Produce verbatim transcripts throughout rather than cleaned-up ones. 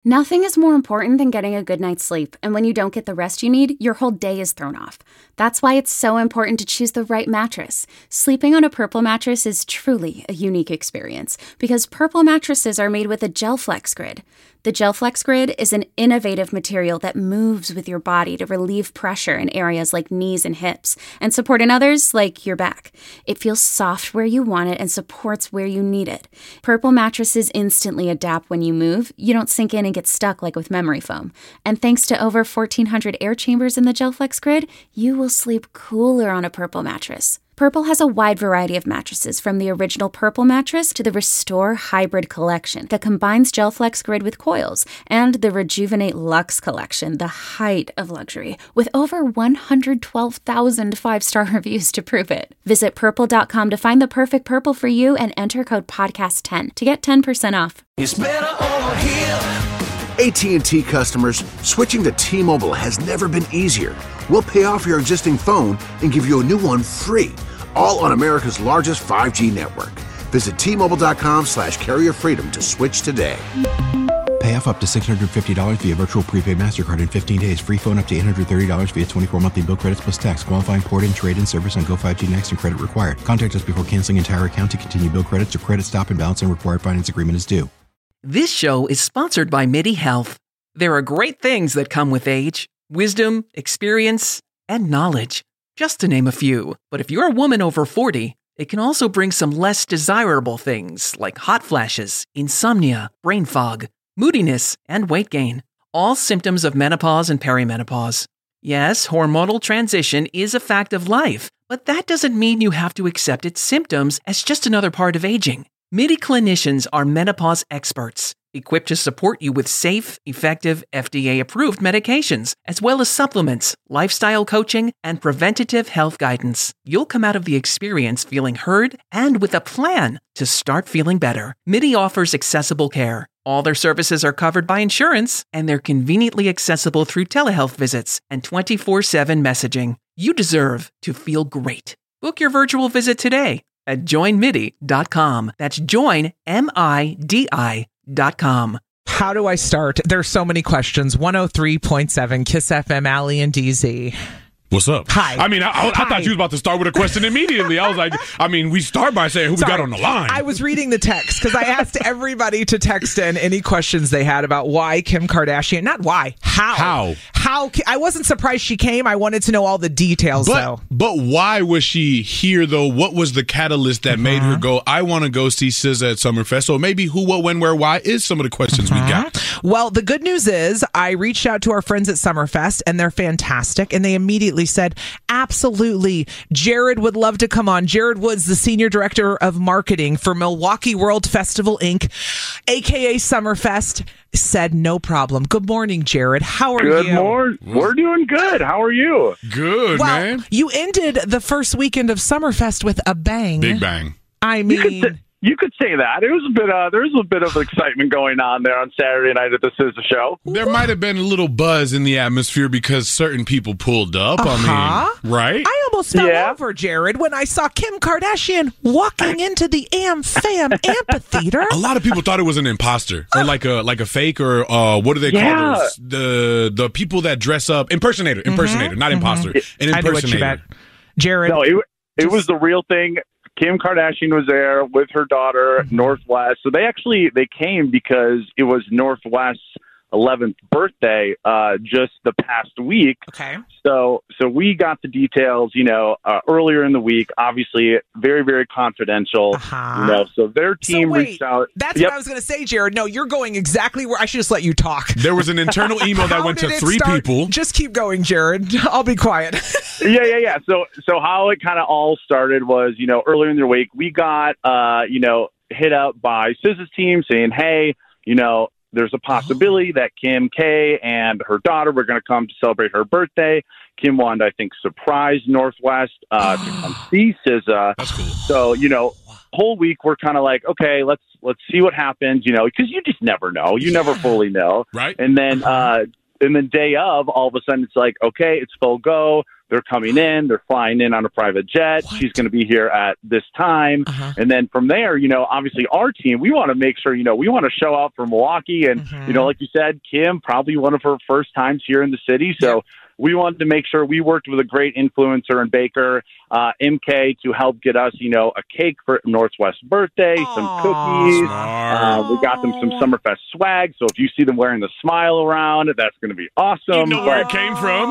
Nothing is more important than getting a good night's sleep, and when you don't get the rest you need, your whole day is thrown off. That's why it's so important to choose the right mattress. Sleeping on a Purple mattress is truly a unique experience, because Purple mattresses are made with a GelFlex Grid. The GelFlex Grid is an innovative material that moves with your body to relieve pressure in areas like knees and hips, and support in others like your back. It feels soft where you want it and supports where you need it. Purple mattresses instantly adapt when you move. You don't sink in and get stuck like with memory foam. And thanks to over fourteen hundred air chambers in the GelFlex Grid, you will sleep cooler on a Purple mattress. Purple has a wide variety of mattresses, from the original Purple mattress to the Restore Hybrid collection that combines GelFlex Grid with coils, and the Rejuvenate Luxe collection, the height of luxury, with over one hundred twelve thousand five-star reviews to prove it. Visit purple dot com to find the perfect Purple for you and enter code podcast ten to get ten percent off. It's better over here. A T and T customers, switching to T-Mobile has never been easier. We'll pay off your existing phone and give you a new one free, all on America's largest five G network. Visit T Mobile dot com slash carrier freedom to switch today. Pay off up to six hundred fifty dollars via virtual prepaid MasterCard in fifteen days. Free phone up to eight hundred thirty dollars via twenty-four monthly bill credits plus tax. Qualifying port and trade-in service on Go five G Next and credit required. Contact us before canceling entire account to continue bill credits or credit stop and balance and required finance agreement is due. This show is sponsored by MIDI Health. There are great things that come with age: wisdom, experience, and knowledge, just to name a few. But if you're a woman over forty, it can also bring some less desirable things like hot flashes, insomnia, brain fog, moodiness, and weight gain. All symptoms of menopause and perimenopause. Yes, hormonal transition is a fact of life, but that doesn't mean you have to accept its symptoms as just another part of aging. MIDI clinicians are menopause experts, equipped to support you with safe, effective, F D A-approved medications, as well as supplements, lifestyle coaching, and preventative health guidance. You'll come out of the experience feeling heard and with a plan to start feeling better. MIDI offers accessible care. All their services are covered by insurance, and they're conveniently accessible through telehealth visits and twenty-four seven messaging. You deserve to feel great. Book your virtual visit today at join midi dot com. That's join, M I D I dot com. How do I start? There's so many questions. one oh three point seven Kiss F M, Allie and D Z. What's up? Hi. I mean, I, I, I thought you was about to start with a question immediately. I was like, I mean, we start by saying who Sorry. we got on the line. I was reading the text because I asked everybody to text in any questions they had about why Kim Kardashian, not why, how. How? How? I wasn't surprised she came. I wanted to know all the details, but, though. But why was she here, though? What was the catalyst that mm-hmm. made her go, I want to go see S Z A at Summerfest? So maybe who, what, when, where, why is some of the questions mm-hmm. we got. Well, the good news is I reached out to our friends at Summerfest, and they're fantastic, and they immediately said, absolutely, Jared would love to come on. Jared Woods, the Senior Director of Marketing for Milwaukee World Festival, Incorporated, a k a. Summerfest, said no problem. Good morning, Jared. How are good you? Good morning. We're doing good. How are you? Good, well, man. You ended the first weekend of Summerfest with a bang. Big bang. I mean... You could say that. It was a bit. Uh, there was a bit of excitement going on there on Saturday night at the S Z A show. There might have been a little buzz in the atmosphere because certain people pulled up. Uh-huh. I mean, right? I almost fell yeah. over, Jared, when I saw Kim Kardashian walking into the Am Fam amphitheater. A lot of people thought it was an imposter or like a like a fake or uh, what do they yeah. call those? The the people that dress up impersonator, impersonator, mm-hmm. not imposter, mm-hmm. an impersonator. I know what you meant. Jared, no, it, it just... was the real thing. Kim Kardashian was there with her daughter, mm-hmm. Northwest. So they actually, they came because it was Northwest's eleventh birthday uh, just the past week. Okay. So so we got the details, you know, uh, earlier in the week, obviously very, very confidential. Uh-huh. You know, so their team so wait, reached out. That's yep. what I was going to say, Jared. No, you're going exactly where I should just let you talk. There was an internal email that went to three start? people. Just keep going, Jared. I'll be quiet. yeah, yeah, yeah. So so how it kind of all started was, you know, earlier in the week, we got, uh, you know, hit up by S Z A's team saying, hey, you know, there's a possibility that Kim K and her daughter were going to come to celebrate her birthday. Kim wanted, I think, surprise Northwest uh, to come see S Z A. That's cool. So, you know, whole week we're kind of like, okay, let's let's see what happens, you know, because you just never know. You yeah. never fully know. Right. And then uh, and then day of, all of a sudden it's like, okay, it's full go. they're coming in, they're flying in on a private jet. What? She's going to be here at this time. Uh-huh. And then from there, you know, obviously our team, we want to make sure, you know, we want to show out for Milwaukee. And, Mm-hmm. you know, like you said, Kim, probably one of her first times here in the city. So, we wanted to make sure we worked with a great influencer and baker, uh, M K, to help get us, you know, a cake for Northwest's birthday, some Aw. cookies. Smart. Uh, we got them some Summerfest swag. So if you see them wearing the smile around, that's going to be awesome. You know where it But- came from?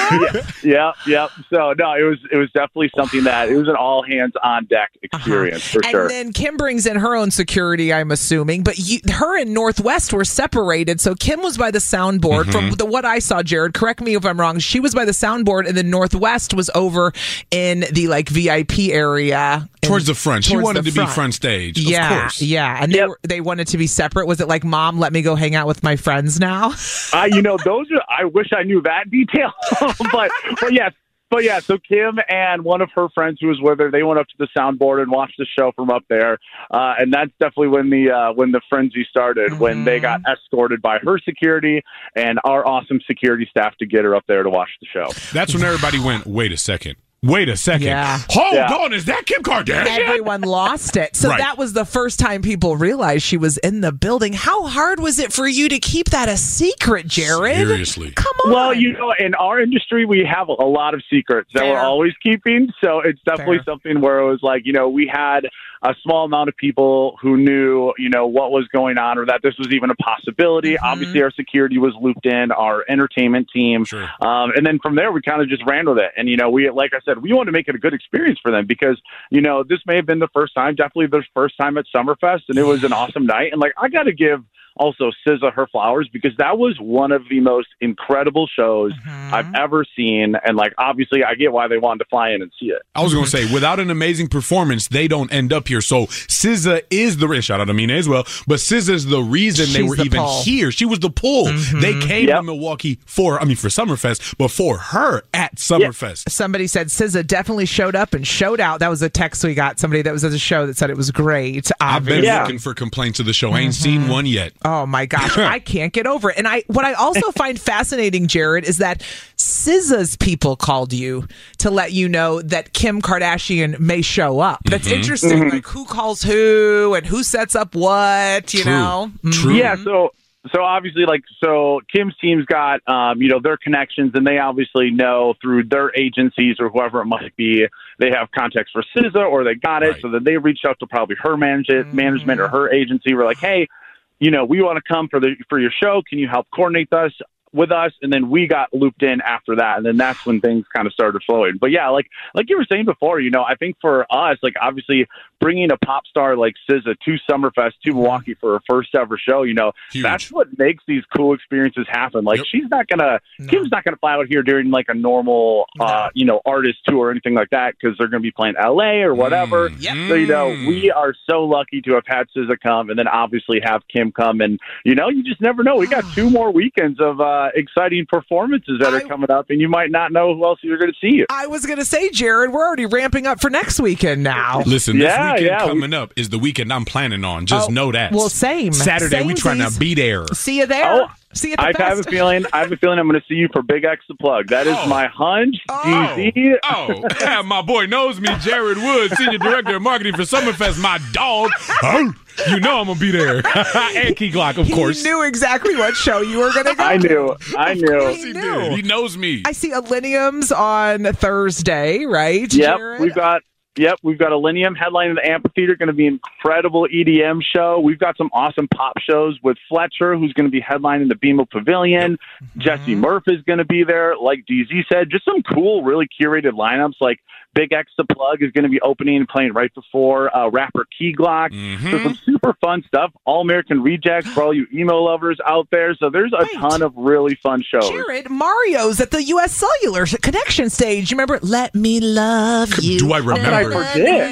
yeah, yeah. So no, it was it was definitely something that it was an all hands on deck experience for and sure. then Kim brings in her own security, I'm assuming. But you, her and Northwest were separated. So Kim was by the soundboard. Mm-hmm. From the, what I saw, Jared, correct me if I'm wrong. She was by the soundboard, and then Northwest was over in the like V I P area. Towards the front. She towards wanted the to be front. front stage. Yeah, Of course. yeah. And they Yep. were, they wanted to be separate. Was it like, Mom, let me go hang out with my friends now? I, you know, those are. I wish I knew that detail, but but yes. But yeah, so Kim and one of her friends who was with her, they went up to the soundboard and watched the show from up there, uh, and that's definitely when the uh, when the frenzy started. Mm-hmm. When they got escorted by her security and our awesome security staff to get her up there to watch the show. That's when everybody went, wait a second. Wait a second. Yeah. Hold Yeah. on. Is that Kim Kardashian? Everyone lost it. So Right. that was the first time people realized she was in the building. How hard was it for you to keep that a secret, Jared? Seriously. Come on. Well, you know, in our industry, we have a lot of secrets that Fair. we're always keeping. So it's definitely Fair. something where it was like, you know, we had a small amount of people who knew, you know, what was going on or that this was even a possibility. Mm-hmm. Obviously, our security was looped in, our entertainment team. Sure. Um, and then from there, we kind of just ran with it. And, you know, we, like I said, we want to make it a good experience for them because, you know, this may have been the first time, definitely the first time at Summerfest, and it was an awesome night. And, like, I got to give also S Z A her flowers because that was one of the most incredible shows Mm-hmm. I've ever seen. And, like, obviously, I get why they wanted to fly in and see it. I was going to say, without an amazing performance, they don't end up here. So S Z A is the shout out to Mina as well, but S Z A is the reason they She's were the even pull. here. She was the pull. They came Yep. to Milwaukee for, I mean, for Summerfest, but for her at Summerfest. Somebody said S Z A definitely showed up and showed out. That was a text we got. Somebody that was at the show that said it was great. I've been Obviously. Yeah. looking for complaints of the show. I ain't seen one yet. Oh my gosh, I can't get over it. And I, what I also find fascinating, Jared, is that S Z A's people called you to let you know that Kim Kardashian may show up. That's interesting. Like who calls who and who sets up what, you True. know? True. Yeah, so so obviously, like, so Kim's team's got, um, you know, their connections, and they obviously know through their agencies or whoever it might be, they have contacts for S Z A or they got it, Right. so then they reached out to probably her manage- management or her agency. We're like, hey, you know, we want to come for the for your show. Can you help coordinate us with us? And then we got looped in after that, and then that's when things kind of started flowing. But yeah, like like you were saying before, you know, I think for us, like obviously bringing a pop star like S Z A to Summerfest to Milwaukee for her first ever show, you know, Huge. that's what makes these cool experiences happen. Like Yep. she's not gonna, No. Kim's not gonna fly out here during like a normal, uh, you know, artist tour or anything like that because they're gonna be playing L A or whatever. Mm. Yep. So, you know, Mm. we are so lucky to have had S Z A come and then obviously have Kim come. And, you know, you just never know. We got two more weekends of uh, exciting performances that are I- coming up, and you might not know who else you're going to see. I was going to say, Jared, we're already ramping up for next weekend now. Listen, Yeah, this weekend yeah, we- coming up is the weekend I'm planning on. Just Oh, know that. well, same. Saturday, we trying to Samesies. be there. See you there. Oh, See you at the I fest. have a feeling. I have a feeling I'm going to see you for Big X the Plug. That is Oh. my hunch. Oh, D Z. oh, yeah, my boy knows me, Jared Wood, Senior Director of Marketing for Summerfest, my dog. Oh, you know I'm going to be there. And Key Glock, of He course. knew exactly what show you were going to go I to. knew. I Of knew. course he knew. did. He knows me. I see Aliniums on Thursday, right? Yep, Jared? we've got. Yep, we've got Alinium headlining the amphitheater. Going to be an incredible E D M show. We've got some awesome pop shows with Fletcher, who's going to be headlining the B M O Pavilion. Jesse Murph is going to be there. Like D Z said, just some cool, really curated lineups. Like Big X the Plug is going to be opening and playing right before uh, rapper Key Glock. Mm-hmm. So some super fun stuff. All American Rejects for all you emo lovers out there. So there's a Wait. ton of really fun shows. Jared, Mario's at the U S Cellular Connection stage. You remember? Let me love you. Do I remember? I forget.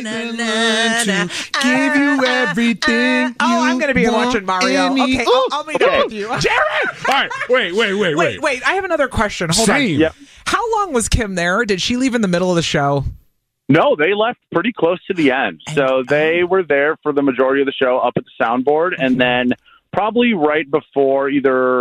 to give you everything. Oh, I'm going to be watching Mario. Okay, I'll, I'll meet Okay. up with you. Jared! All right, wait, wait, wait, Wait, wait. wait. I have another question. Hold Same. on. Yep. How long was Kim there? Did she leave in the middle of the show? No, they left pretty close to the end. So they were there for the majority of the show up at the soundboard. And then probably right before either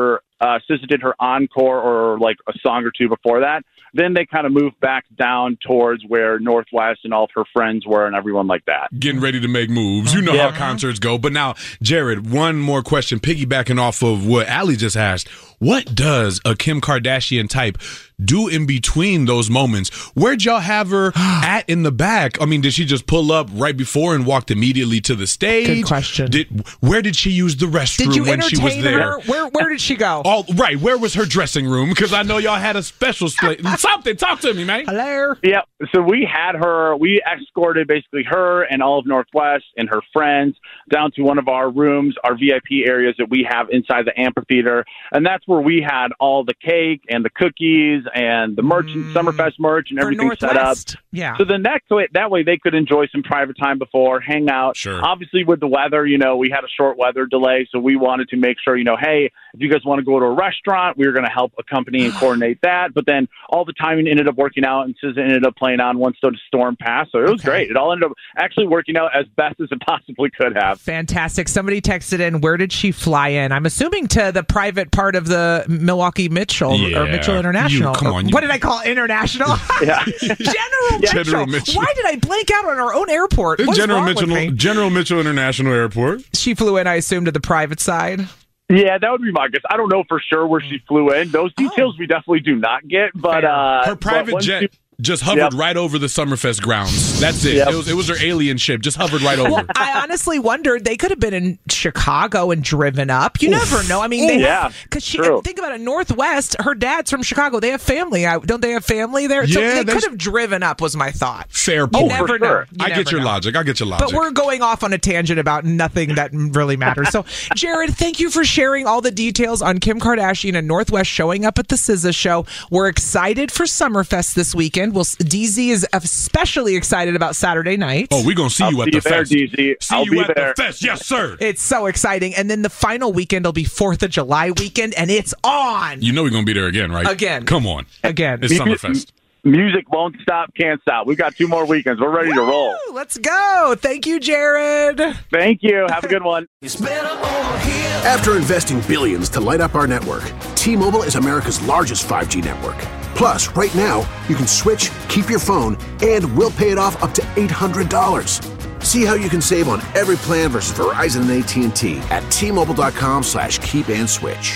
uh, S Z A did her encore or like a song or two before that. Then they kind of moved back down towards where Northwest and all of her friends were and everyone like that. Getting ready to make moves. You know yeah. how concerts go. But now, Jared, one more question, piggybacking off of what Allie just asked. What does a Kim Kardashian type do in between those moments? Where'd y'all have her at in the back? I mean, did she just pull up right before and walked immediately to the stage? Good question. Did, where did she use the restroom did you when she was entertain there? her? Where Where did she go? All right. Where was her dressing room? Because I know y'all had a special split. Something. Talk to me, man. Hello. Yeah. So we had her. We escorted basically her and all of Northwest and her friends down to one of our rooms, our V I P areas that we have inside the amphitheater, and that's where we had all the cake and the cookies and the merch, mm, Summerfest merch, and everything set up. Yeah. So the next way, that way they could enjoy some private time before, hang out. Sure. Obviously, with the weather, you know, we had a short weather delay, so we wanted to make sure, you know, hey, if you guys want to go to a restaurant, we were going to help accompany and coordinate that. But then all the timing ended up working out, and S Z A ended up playing on once the storm passed. So it was okay. great. It all ended up actually working out as best as it possibly could have. Fantastic. Somebody texted in, where did she fly in? I'm assuming to the private part of the Milwaukee Mitchell Yeah. or Mitchell International. You, come on, you, what did I call it? International? Yeah. General, yeah. Mitchell. General Mitchell. Why did I blank out on our own airport? What's General wrong Mitchell, with me? General Mitchell International Airport. She flew in, I assume, to the private side. Yeah, that would be my guess. I don't know for sure where she flew in. Those details oh. we definitely do not get. But uh, her private jet she, just hovered yep. right over the Summerfest grounds. That's it. Yep. It was it was her alien ship. Just hovered right over. Well, I honestly wondered, they could have been in Chicago and driven up. You Oof. never know. I mean, they yeah, because she think about it. Northwest, her dad's from Chicago. They have family. Don't they have family there? So yeah, they could have driven up. Was my thought. Fair You point. never sure. know. You I never get your know. logic. I get your logic. But we're going off on a tangent about nothing that really matters. So, Jared, thank you for sharing all the details on Kim Kardashian and Northwest showing up at the S Z A show. We're excited for Summerfest this weekend. We'll D Z is especially excited about Saturday night. Oh, we're going to see I'll you at see the you there, fest. D Z. See I'll you be at there. the fest. Yes, sir. It's so exciting. And then the final weekend will be fourth of July weekend, and it's on. You know we're going to be there again, right? Again. Come on. Again. It's Summerfest. Music won't stop, can't stop. We've got two more weekends. We're ready Woo! to roll. Let's go. Thank you, Jared. Thank you. Have a good one. It's better over here. After investing billions to light up our network, T-Mobile is America's largest five G network. Plus, right now, you can switch, keep your phone, and we'll pay it off up to eight hundred dollars. See how you can save on every plan versus Verizon and A T and T at T-Mobile.com slash keep and switch.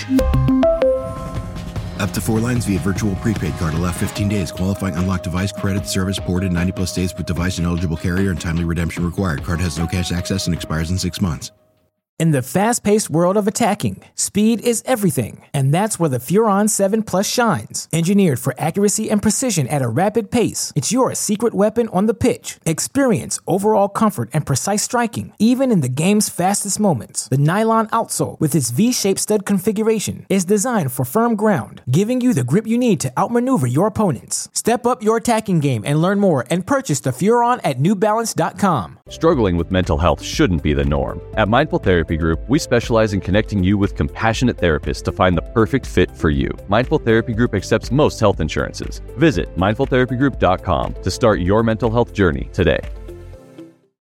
Up to four lines via virtual prepaid card. Allow fifteen days. Qualifying unlocked device credit service ported ninety plus days with device and eligible carrier and timely redemption required. Card has no cash access and expires in six months. In the fast-paced world of attacking, speed is everything, and that's where the Furon seven Plus shines. Engineered for accuracy and precision at a rapid pace, it's your secret weapon on the pitch. Experience overall comfort and precise striking, even in the game's fastest moments. The nylon outsole, with its V-shaped stud configuration, is designed for firm ground, giving you the grip you need to outmaneuver your opponents. Step up your attacking game and learn more and purchase the Furon at New Balance dot com. Struggling with mental health shouldn't be the norm. At Mindful Therapy Group, we specialize in connecting you with compassionate therapists to find the perfect fit for you. Mindful Therapy Group accepts most health insurances. Visit mindful therapy group dot com to start your mental health journey today.